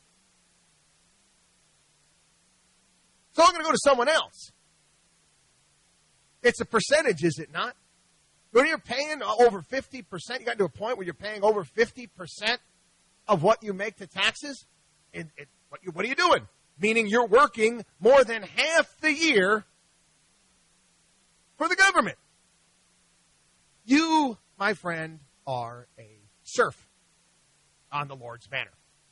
It's all going to go to someone else. It's a percentage, is it not? When you're paying over fifty percent, you got to a point where you're paying over fifty percent of what you make to taxes. It, it, what, you, what are you doing? Meaning you're working more than half the year for the government. You, my friend, are a serf on the Lord's banner.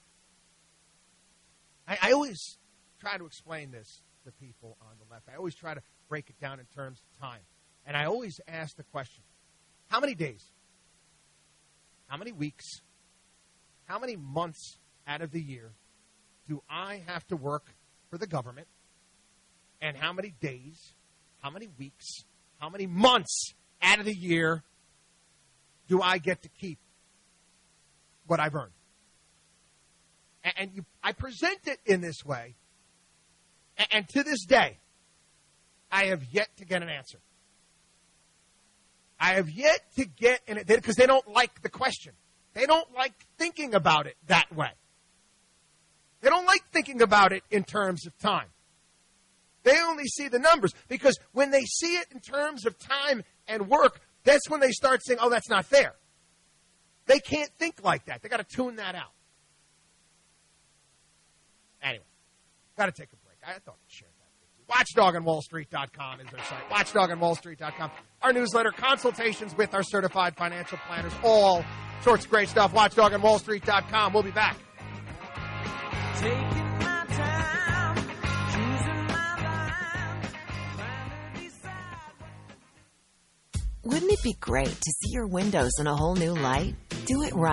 I, I always try to explain this to people on the left. I always try to break it down in terms of time. And I always ask the question, how many days, how many weeks, how many months out of the year do I have to work for the government? And how many days, how many weeks, how many months out of the year do I get to keep what I've earned? And, and you, I present it in this way, and, and to this day, I have yet to get an answer. I have yet to get, in it because they don't like the question. They don't like thinking about it that way. They don't like thinking about it in terms of time. They only see the numbers because when they see it in terms of time and work, that's when they start saying, oh, that's not fair. They can't think like that. They got to tune that out. Anyway, got to take a break. I thought I'd share that. watchdog on wall street dot com is our site. watchdog on wall street dot com. Our newsletter, consultations with our certified financial planners, all sorts of great stuff. watchdog on wall street dot com. We'll be back. Taking my time, choosing my line, trying to decide. Wouldn't it be great to see your windows in a whole new light? Do it right.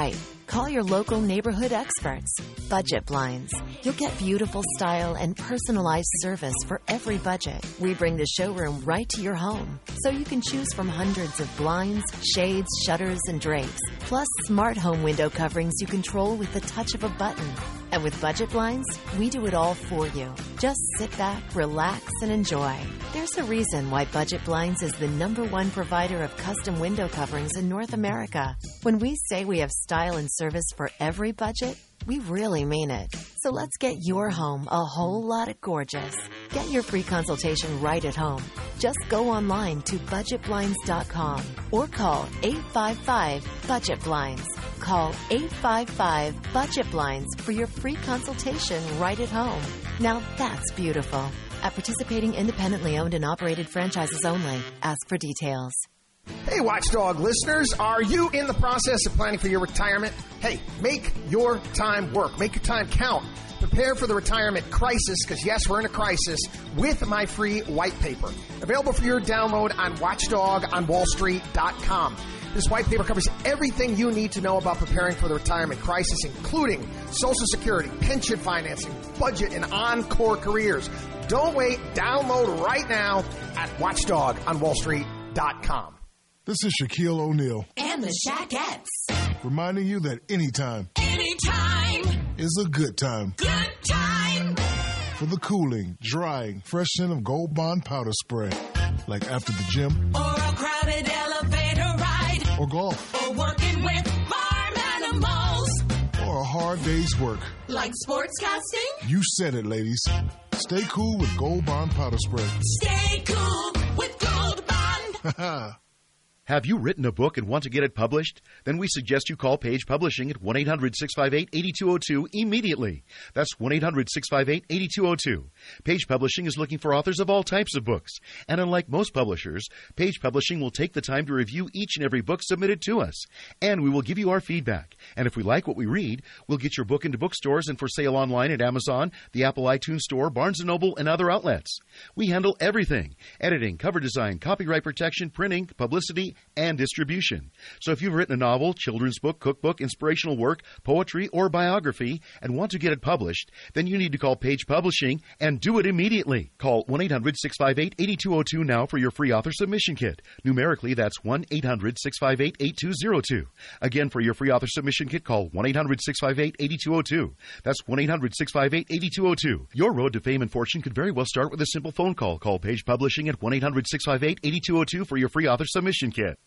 Call your local neighborhood experts. Budget Blinds. You'll get beautiful style and personalized service for every budget. We bring the showroom right to your home, so you can choose from hundreds of blinds, shades, shutters, and drapes, plus smart home window coverings you control with the touch of a button. And with Budget Blinds, we do it all for you. Just sit back, relax, and enjoy. There's a reason why Budget Blinds is the number one provider of custom window coverings in North America. When we say we have style and service for every budget, we really mean it. So let's get your home a whole lot of gorgeous. Get your free consultation right at home. Just go online to budget blinds dot com or call eight five five budget blinds. Call eight five five budget blinds for your free consultation right at home. Now that's beautiful. At participating independently owned and operated franchises only. Ask for details. Hey, Watchdog listeners, are you in the process of planning for your retirement? Hey, make your time work. Make your time count. Prepare for the retirement crisis, because yes, we're in a crisis, with my free white paper. Available for your download on watchdog on wall street dot com. This white paper covers everything you need to know about preparing for the retirement crisis, including Social Security, pension financing, budget, and encore careers. Don't wait. Download right now at watchdog on wall street dot com. This is Shaquille O'Neal. And the Shaquettes. Reminding you that anytime. Anytime. Is a good time. Good time. For the cooling, drying, fresh scent of Gold Bond powder spray. Like after the gym. Or a crowded elevator ride. Or golf. Or working with farm animals. Or a hard day's work. Like sportscasting. You said it, ladies. Stay cool with Gold Bond powder spray. Stay cool with Gold Bond. Have you written a book and want to get it published? Then we suggest you call Page Publishing at one eight hundred six five eight eight two zero two immediately. That's one eight hundred six five eight eight two zero two. Page Publishing is looking for authors of all types of books. And unlike most publishers, Page Publishing will take the time to review each and every book submitted to us. And we will give you our feedback. And if we like what we read, we'll get your book into bookstores and for sale online at Amazon, the Apple iTunes Store, Barnes and Noble, and other outlets. We handle everything: editing, cover design, copyright protection, printing, publicity, and distribution. So if you've written a novel, children's book, cookbook, inspirational work, poetry, or biography and want to get it published, then you need to call Page Publishing and do it immediately. Call one eight hundred six five eight eight two zero two now for your free author submission kit. Numerically, that's one eight hundred six five eight eight two zero two. Again, for your free author submission kit, call one eight hundred six five eight eight two zero two. That's one eight hundred six five eight eight two zero two. Your road to fame and fortune could very well start with a simple phone call. Call Page Publishing at one eight hundred six five eight eight two zero two for your free author submission kit.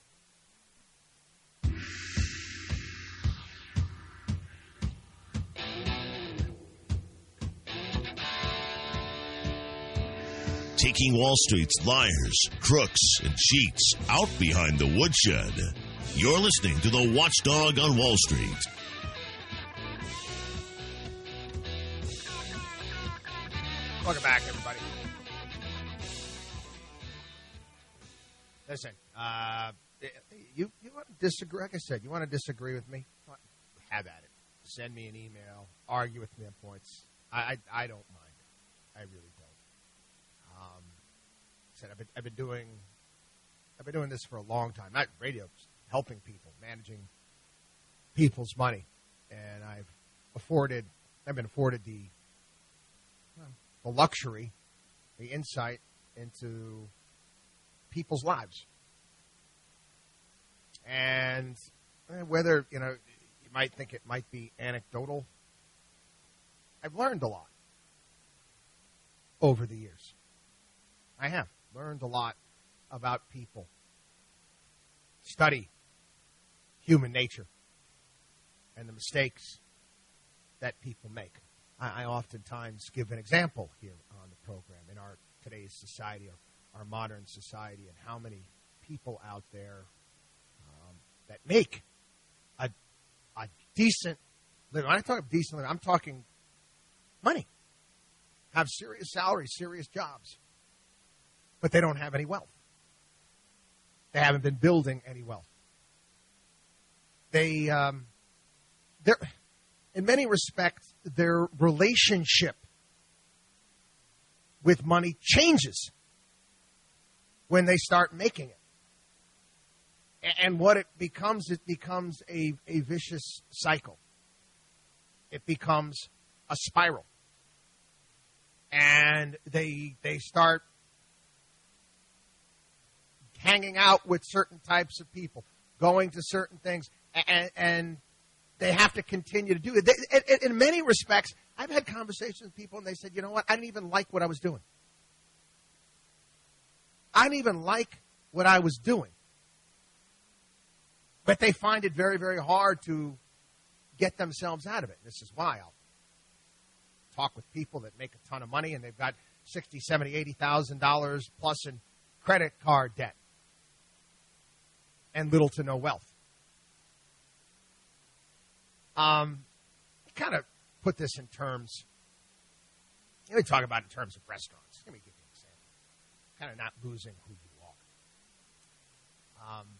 Taking Wall Street's liars, crooks, and cheats out behind the woodshed. You're listening to the Watchdog on Wall Street. Welcome back, everybody. Listen, uh, you you want to disagree? Like I said, you want to disagree with me? Have at it. Send me an email. Argue with me on points. I I, I don't mind it. I really don't. Um, said I've been I've been doing I've been doing this for a long time. Not radio, helping people, managing people's money, and I've afforded I've been afforded the the luxury, the insight into people's lives. And whether, you know, you might think it might be anecdotal, I've learned a lot over the years. I have learned a lot about people. Study human nature and the mistakes that people make. I, I oftentimes give an example here on the program in our today's society, our, our modern society, and how many people out there um, that make a, a decent living. When I talk decent living, I'm talking money, have serious salaries, serious jobs, but they don't have any wealth. They haven't been building any wealth. They, um, they're, in many respects, their relationship with money changes when they start making it. And what it becomes, it becomes a, a vicious cycle. It becomes a spiral. And they they start hanging out with certain types of people, going to certain things, and, and they have to continue to do it. They, in many respects, I've had conversations with people, and they said, you know what, I didn't even like what I was doing. I didn't even like what I was doing. But they find it very, very hard to get themselves out of it. This is why I'll talk with people that make a ton of money and they've got sixty, seventy, eighty thousand dollars plus in credit card debt and little to no wealth. Um, kind of put this in terms. Let me talk about it in terms of restaurants. Let me give you an example. Kind of not losing who you are. Um,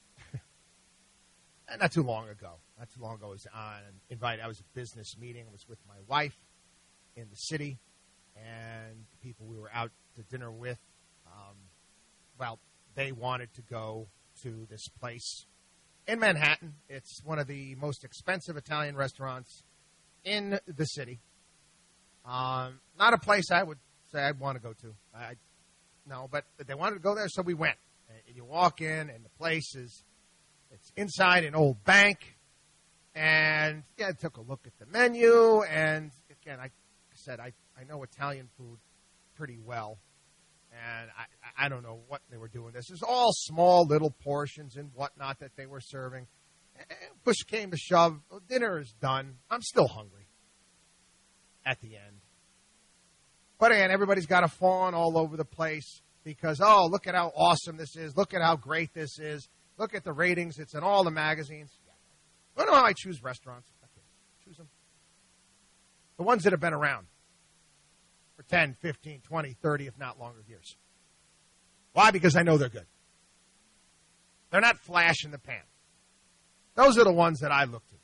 not too long ago. Not too long ago, I was on invited. I was at a business meeting. I was with my wife in the city, and the people we were out to dinner with, um, well, they wanted to go to this place in Manhattan. It's one of the most expensive Italian restaurants in the city. Um, not a place I would say I'd want to go to. I, no, but they wanted to go there, so we went. And you walk in, and the place is, it's inside an old bank. And, yeah, I took a look at the menu, and, again, I said, I, I know Italian food pretty well, and I, I don't know what they were doing this. It was all small little portions and whatnot that they were serving. And push came to shove. Dinner is done. I'm still hungry at the end. But, again, everybody's got a fawn all over the place because, oh, look at how awesome this is. Look at how great this is. Look at the ratings. It's in all the magazines. I don't know how I choose restaurants. Okay. Choose them. The ones that have been around for ten, fifteen, twenty, thirty, if not longer years. Why? Because I know they're good. They're not flash in the pan. Those are the ones that I look to.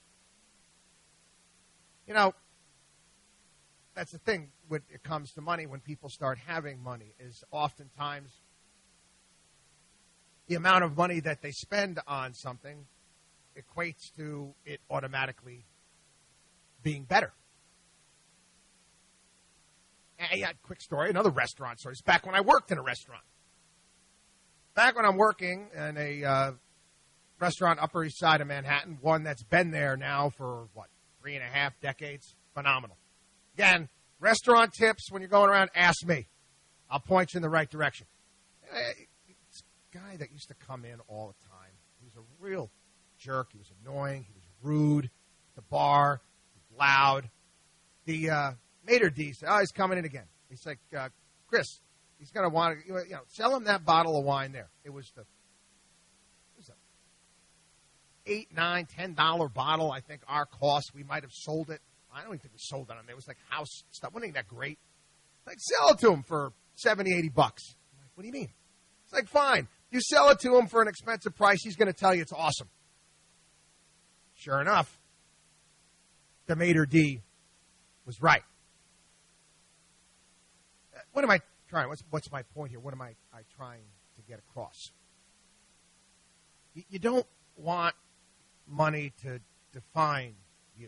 You know, that's the thing when it comes to money, when people start having money, is oftentimes the amount of money that they spend on something equates to it automatically being better. And yeah, quick story, another restaurant story. It's back when I worked in a restaurant. Back when I'm working in a uh, restaurant Upper East Side of Manhattan, one that's been there now for, what, three and a half decades. Phenomenal. Again, restaurant tips, when you're going around, ask me. I'll point you in the right direction. This guy that used to come in all the time, he was a real jerk. He was annoying. He was rude at the bar. He was loud. The uh, maitre d' said, oh, he's coming in again. He's like, uh, Chris, he's going to want to, you know, sell him that bottle of wine there. It was the, it was a eight, nine, ten dollar bottle. I think our cost, we might have sold it. I don't even think we sold it on there. It was like house stuff. Wasn't even that great. Like, sell it to him for seventy, eighty bucks. I'm like, what do you mean? It's like, fine. You sell it to him for an expensive price, he's going to tell you it's awesome. Sure enough, the maitre d' was right. What am I trying? What's, what's my point here? What am I, I trying to get across? You, you don't want money to define you.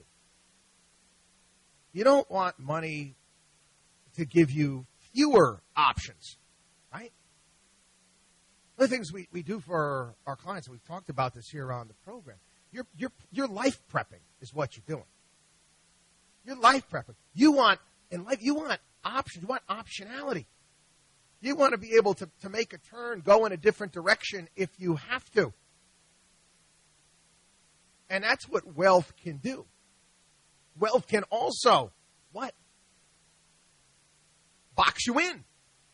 You don't want money to give you fewer options, right? One of the things we, we do for our clients, and we've talked about this here on the program, You're, you're, you're life prepping is what you're doing. You're life prepping. You want, in life, you want options. You want optionality. You want to be able to, to make a turn, go in a different direction if you have to. And that's what wealth can do. Wealth can also, what? Box you in.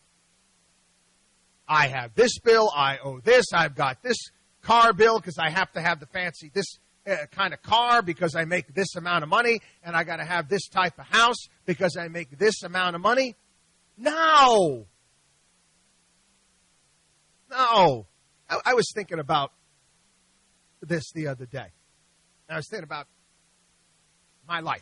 I have this bill. I owe this. I've got this car bill because I have to have the fancy, this uh, kind of car because I make this amount of money, and I got to have this type of house because I make this amount of money. No. No. I, I was thinking about this the other day. I was thinking about my life.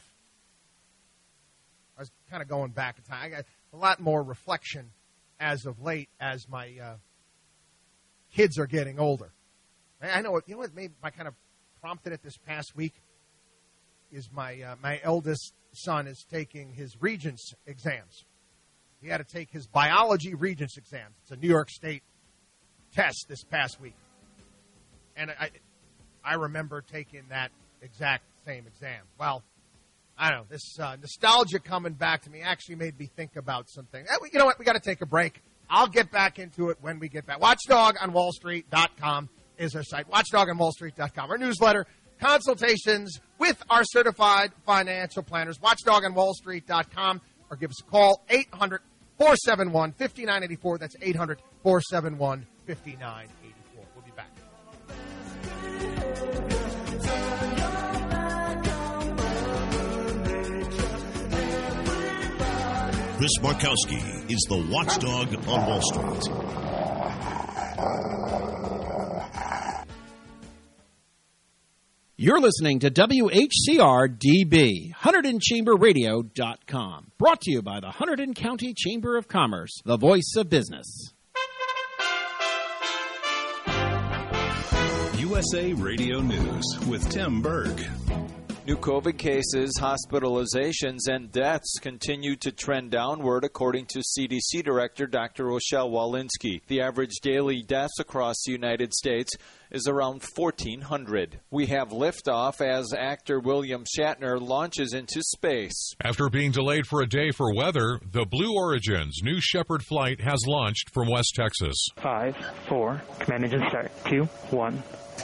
I was kind of going back in time. I got a lot more reflection as of late as my uh, kids are getting older. I know, you know what made my kind of prompted it this past week is my uh, my eldest son is taking his Regents exams. He had to take his biology Regents exams. It's a New York State test this past week. And I I remember taking that exact same exam. Well, I don't know, this uh, nostalgia coming back to me actually made me think about something. You know what, we got to take a break. I'll get back into it when we get back. watchdog on wall street dot com is our site. watchdog on wall street dot com. Our newsletter, consultations with our certified financial planners. watchdog on wall street dot com, or give us a call, eight hundred, four seven one, five nine eight four. That's eight hundred, four seven one, five nine eight four. We'll be back. Chris Markowski is the watchdog on Wall Street. You're listening to W H C R D B, Hunterdon Chamber Radio dot com. Brought to you by the Hunterdon County Chamber of Commerce, the voice of business. U S A Radio News with Tim Berg. New COVID cases, hospitalizations, and deaths continue to trend downward, according to C D C Director Doctor Rochelle Walensky. The average daily deaths across the United States is around fourteen hundred. We have liftoff as actor William Shatner launches into space. After being delayed for a day for weather, the Blue Origin's New Shepard flight has launched from West Texas. Five, four, command engine start, two, one.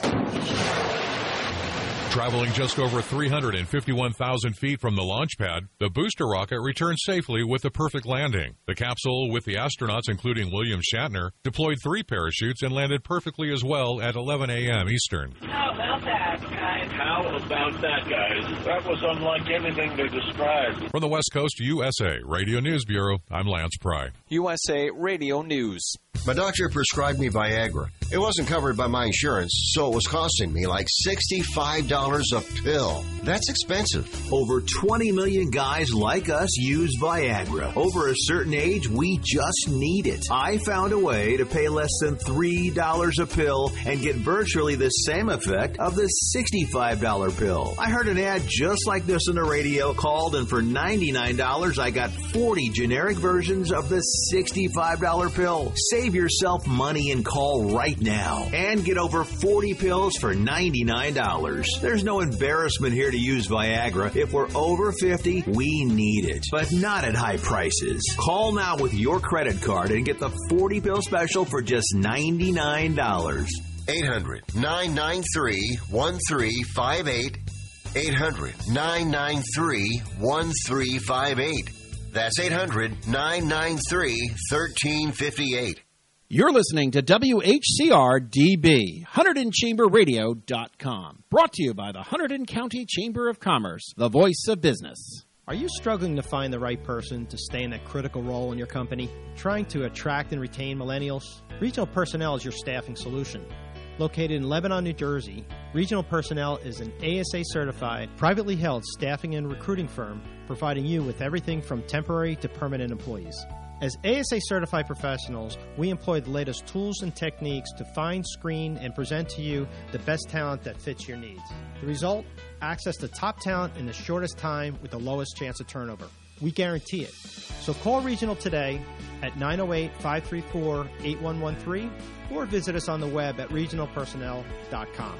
Traveling just over three hundred fifty-one thousand feet from the launch pad, the booster rocket returned safely with a perfect landing. The capsule with the astronauts, including William Shatner, deployed three parachutes and landed perfectly as well at eleven a.m. Eastern. How about that, guys? How about that, guys? That was unlike anything they described. From the West Coast U S A Radio News Bureau, I'm Lance Pry. U S A Radio News. My doctor prescribed me Viagra. It wasn't covered by my insurance, so it was costing me like sixty-five dollars a pill. That's expensive. Over twenty million guys like us use Viagra. Over a certain age, we just need it. I found a way to pay less than three dollars a pill and get virtually the same effect of the sixty-five dollars pill. I heard an ad just like this on the radio, called, and for ninety-nine dollars, I got forty generic versions of the sixty-five dollars pill. Save yourself money and call right now and get over forty pills for ninety-nine dollars. There's no embarrassment here to use Viagra. If we're over fifty, we need it, but not at high prices. Call now with your credit card and get the forty pill special for just ninety-nine dollars. eight hundred, nine nine three, one three five eight. eight hundred, nine nine three, one three five eight. That's eight hundred, nine nine three, one three five eight. You're listening to W H C R D B, Hunterdon Chamber Radio dot com. Brought to you by the Hunterdon County Chamber of Commerce, the voice of business. Are you struggling to find the right person to stay in that critical role in your company? Trying to attract and retain millennials? Regional Personnel is your staffing solution. Located in Lebanon, New Jersey, Regional Personnel is an A S A-certified, privately held staffing and recruiting firm providing you with everything from temporary to permanent employees. As A S A-certified professionals, we employ the latest tools and techniques to find, screen, and present to you the best talent that fits your needs. The result? Access to top talent in the shortest time with the lowest chance of turnover. We guarantee it. So call Regional today at nine oh eight, five three four, eight one one three or visit us on the web at regional personnel dot com.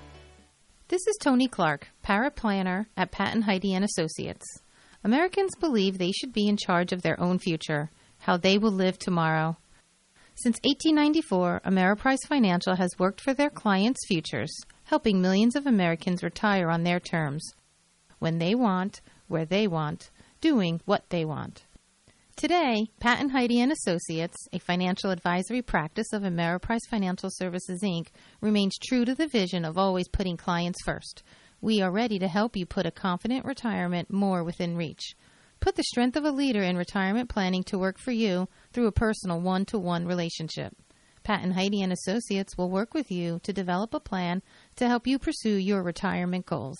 This is Tony Clark, paraplanner at Patton Heidi and Associates. Americans believe they should be in charge of their own future, how they will live tomorrow. Since eighteen ninety-four, Ameriprise Financial has worked for their clients' futures, helping millions of Americans retire on their terms, when they want, where they want, doing what they want. Today, Patton Heidi and Associates, a financial advisory practice of Ameriprise Financial Services, Incorporated, remains true to the vision of always putting clients first. We are ready to help you put a confident retirement more within reach. Put the strength of a leader in retirement planning to work for you through a personal one-to-one relationship. Patton Heidi and Associates will work with you to develop a plan to help you pursue your retirement goals.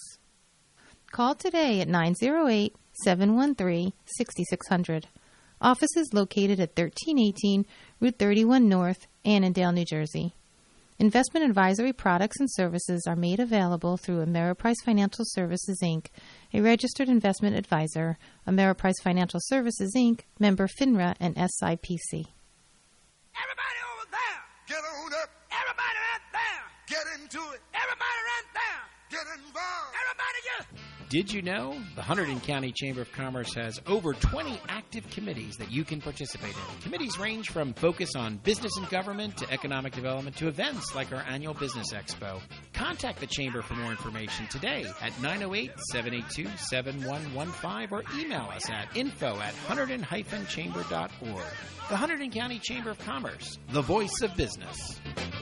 Call today at nine oh eight, seven one three, six six zero zero. Office is located at thirteen eighteen Route thirty-one North, Annandale, New Jersey. Investment advisory products and services are made available through Ameriprise Financial Services, Incorporated, a registered investment advisor. Ameriprise Financial Services, Incorporated, member FINRA and S I P C. Everybody over there. Get on up. Everybody right there. Get into it. Everybody right there. Get involved. Everybody just... Did you know the Hunterdon County Chamber of Commerce has over twenty active committees that you can participate in? Committees range from focus on business and government to economic development to events like our annual Business Expo. Contact the Chamber for more information today at nine oh eight, seven eight two, seven one one five or email us at info at hunterdon dash chamber dot org. The Hunterdon County Chamber of Commerce, the voice of business.